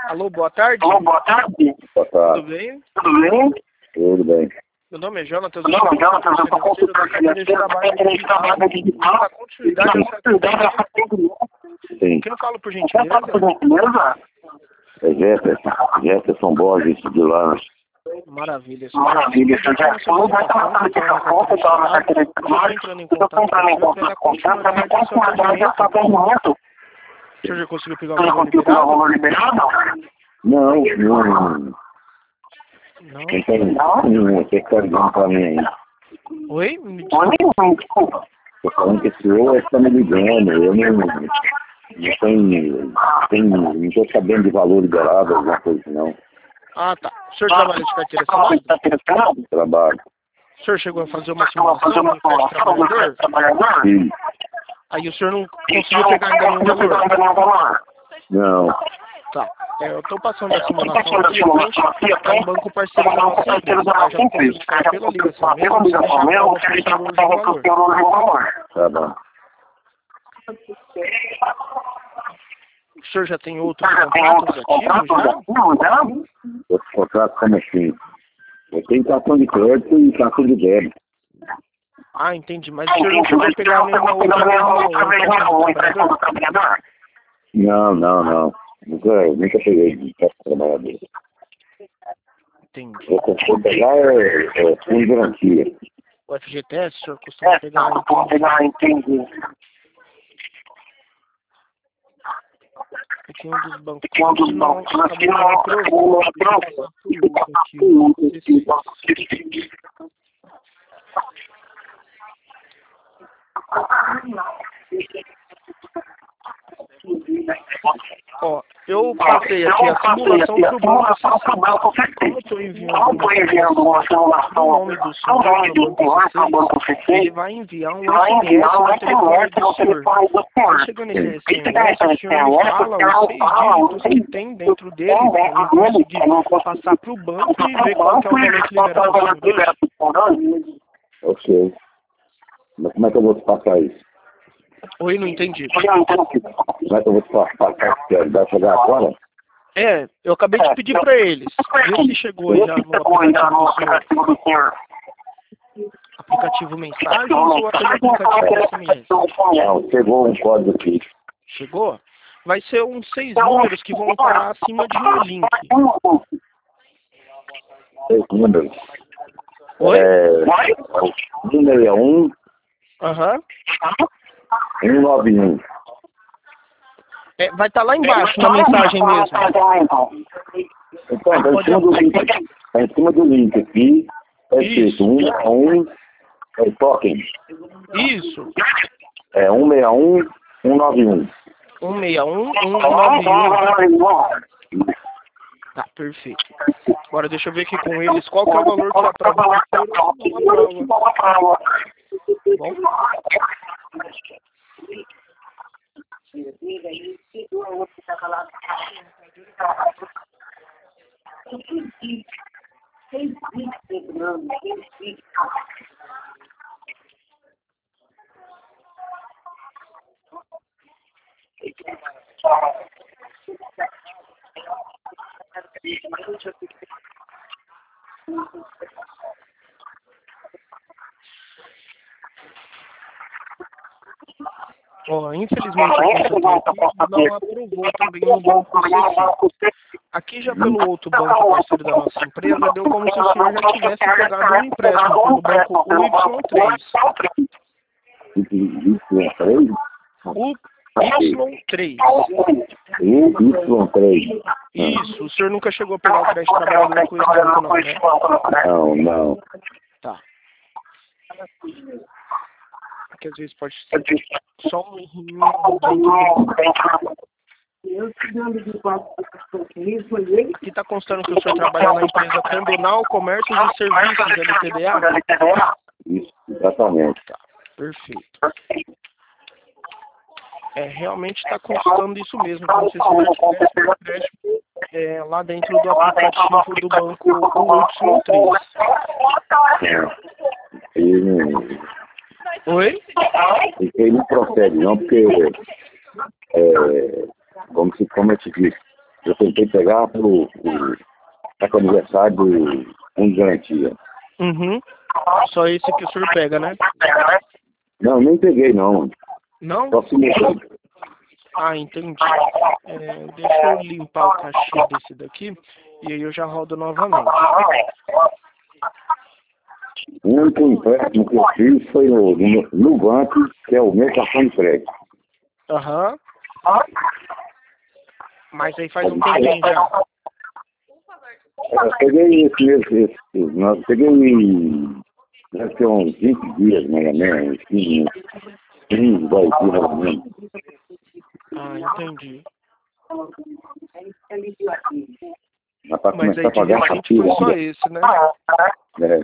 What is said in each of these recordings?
Alô, boa tarde. Alô, boa tarde. Boa tarde. Tudo bem? Tudo bem? Tudo bem. Meu nome é Jonatas, Não, Jonathan, eu sou consultor financeiro da Secretaria de Trabalho Digital. Para continuidade dessa Sim. Quem eu falo por Quer falar por gentileza? gentileza? É Jefferson Borges de Lanas. Maravilha. Maravilha, seu Jefferson. Vai estar na aplicação, pessoal, na carteira de trabalho. Entrando em Eu estou contato entrando em com você contato com o senhor para ver continuidade do seu atendimento. O senhor já conseguiu pegar o Você já valor conseguiu pegar o liberado? valor liberado? Não. Não. Quem tá ligando pra mim aí? Oi? Oi, desculpa. Tô falando que esse senhor está me ligando. Eu não tô sabendo de valor liberado, alguma coisa não. Ah, tá. O senhor trabalha de carteira assinada? Carteira assinada? Trabalho. O senhor chegou a fazer uma Fazer uma simulação do simulação do trabalhador? Sim. Aí o senhor não conseguiu pegar ainda nenhum valor? Não. Tá. Eu tô passando a simulação aqui, é um banco parceiro da nossa empresa. Eu já consigo ficar pela ligação mesmo, você deixar para o nosso fornecedor o valor. Tá bom. O senhor já tem outros contratos ativos já? Esse contrato como assim? Eu tenho cartão de crédito e cartão de débito. Ah, entendi. Mas o senhor não chegou a pegar nenhuma outra vez no empréstimo do trabalhador? Não. Nunca peguei de trabalhador. Entendi. Eu costumo pegar fundo de garantia. O FGTS, o senhor costuma pegar, entendi. Aqui um dos bancos. Que um dos bancos aqui não aprovou. Ó, eu passei aqui a simulação para o banco CC. Como eu estou enviando uma simulação no nome do senhor para o banco CC, ele vai enviar um SMS no telefone do senhor. Aí chegando nesse SMS, o senhor me fala os 6 dígitos que tem dentro dele para eu conseguir passar para o banco e ver qual que é o valor liberado do senhor hoje. Ok. Mas como é que eu vou te passar isso? Oi, não entendi. Como é que eu vou te passar isso? Vai chegar agora? Eu acabei de pedir para eles. Vê se chegou já no aplicativo do senhor. Aplicativo mensagens ou aquele aplicativo SMS? Não, chegou um código aqui. Chegou? Vai ser uns 6 números que vão estar acima de um link. 6 números. Oi? Número é 1. Aham. 191. Vai estar lá embaixo na mensagem mesmo. Então, tá em cima do link aqui. É escrito 1 token. Isso. É 161 191. 161 191. Tá, perfeito. Agora deixa eu ver aqui com eles qual que é o valor que aprova. Bom. Infelizmente não aprovou também no banco CC. Aqui já pelo outro banco parceiro da nossa empresa, deu como se o senhor já tivesse pegado um empréstimo pelo banco Y3. Y3. Y3. Isso, o senhor nunca chegou a pegar o crédito trabalhador com esse banco não, né? Não. Tá. Porque às vezes pode ser só um errinho Aqui está constando que o senhor trabalha na empresa Condonal Comércios e Serviços LTDA? Isso, exatamente. Tá, perfeito. Realmente está constando isso mesmo, como se o senhor tivesse um empréstimo lá dentro do aplicativo do banco Y3. Oi? Ele não procede, não, porque, como eu te disse, Eu tentei pegar para o aniversário do fundo de garantia. Uhum. Só esse que o senhor pega, né? Não, nem peguei não. Não? Só se mexeu. Ah, entendi. Deixa eu limpar o cachê desse daqui e aí eu já rodo novamente. O único empréstimo que eu fiz foi no banco, que é o meu cartão de crédito. Aham. Mas aí faz um tempinho já. Eu peguei nós peguei deve ter uns 20 dias, mais ou menos, 15, 10 dias, mais ou menos. Ah, entendi. Mas para Mas começar aí a de pagar a recente foi só fatura, esse, né? né?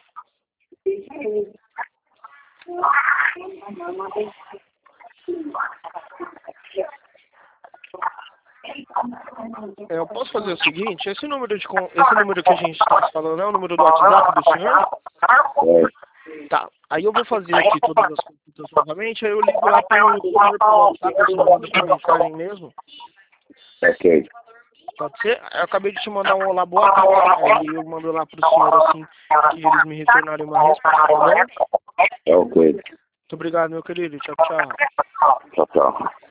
Eu posso fazer o seguinte, esse número que a gente está falando é o número do WhatsApp do senhor? É, Tá. Aí eu vou fazer aqui todas as consultas novamente, aí eu ligo lá pro senhor pelo WhatsApp, o senhor manda por mensagem mesmo. ok. Pode ser? Eu acabei de te mandar um olá, boa tarde. Aí eu mando lá pro senhor assim que eles me retornarem uma resposta, tá bom? É ok. Muito obrigado, meu querido. Tchau, tchau. Tchau, tchau.